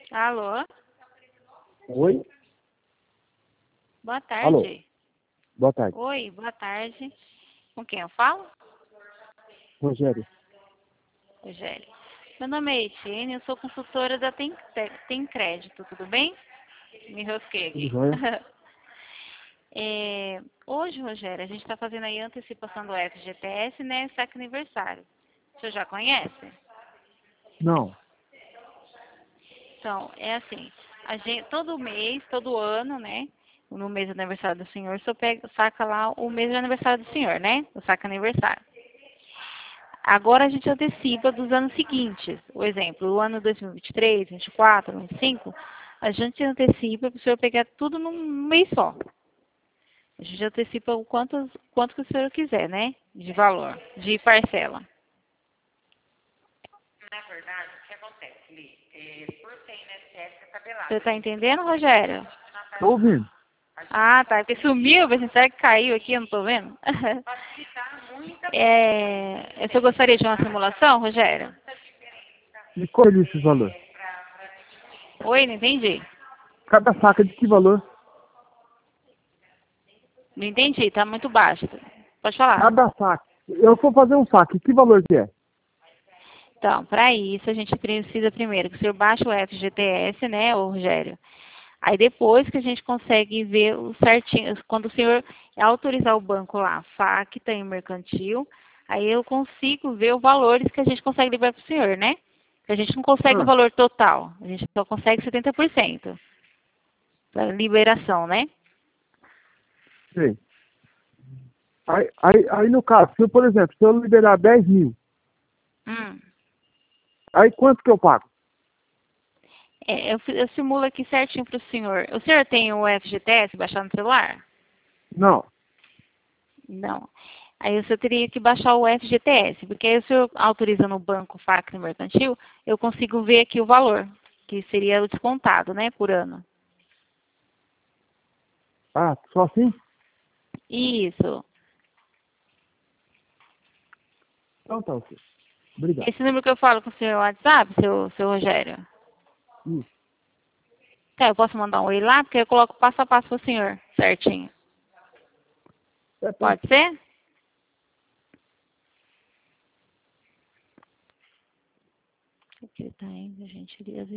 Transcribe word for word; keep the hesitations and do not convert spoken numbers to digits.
Alô? Oi? Boa tarde. Alô? Boa tarde. Oi, boa tarde. Com quem eu falo? Rogério. Rogério. Meu nome é Etienne, eu sou consultora da Tem, Tem Crédito, tudo bem? Me rosquei aqui. Tudo jóia? É, hoje, Rogério, a gente está fazendo aí a antecipação do F G T S, né? Saque aniversário. O senhor já conhece? Não. Então, é assim, a gente, todo mês, todo ano, né? No mês do aniversário do senhor, o senhor pega, saca lá o mês do aniversário do senhor, né? O saque aniversário. Agora a gente antecipa dos anos seguintes. O exemplo, o ano dois mil e vinte e três, vinte e quatro, vinte e cinco, a gente antecipa para o senhor pegar tudo num mês só. A gente antecipa o quanto, quanto que o senhor quiser, né? De valor, de parcela. Na verdade, o que acontece, Li? É, por ser I N S S tabelado. Você está entendendo, Rogério? Tô ouvindo. Ah, tá. Porque sumiu, mas será que caiu aqui? Eu não tô vendo. é, eu só gostaria de uma simulação, Rogério? E qual é esse valor? Oi, não entendi. Cada saca de que valor? Não entendi, tá muito baixo. Pode falar. Cada saque. Eu vou fazer um saque. Que valor que é? Então, para isso, a gente precisa primeiro que o senhor baixe o F G T S, né, ô Rogério? Aí depois que a gente consegue ver o certinho, quando o senhor autorizar o banco lá, Facta e mercantil, aí eu consigo ver os valores que a gente consegue liberar para o senhor, né? A gente não consegue o Ah, valor total, a gente só consegue setenta por cento para liberação, né? sei. Aí, aí, aí no caso, se eu, por exemplo, se eu liberar dez mil, Hum. aí quanto que eu pago? É, eu, eu simulo aqui certinho para o senhor. O senhor tem o F G T S baixado no celular? Não. Não. Aí você teria que baixar o F G T S, porque aí o senhor autoriza no banco Facta e mercantil, eu consigo ver aqui o valor, que seria o descontado, né, por ano. Ah, só assim? Isso. Então tá, ok. Obrigado. Esse número que eu falo com o senhor no WhatsApp, seu, seu Rogério? Isso. Tá, eu posso mandar um oi lá, porque eu coloco passo a passo pro senhor, certinho. É, pode. Pode ser? O que ele tá indo, gente?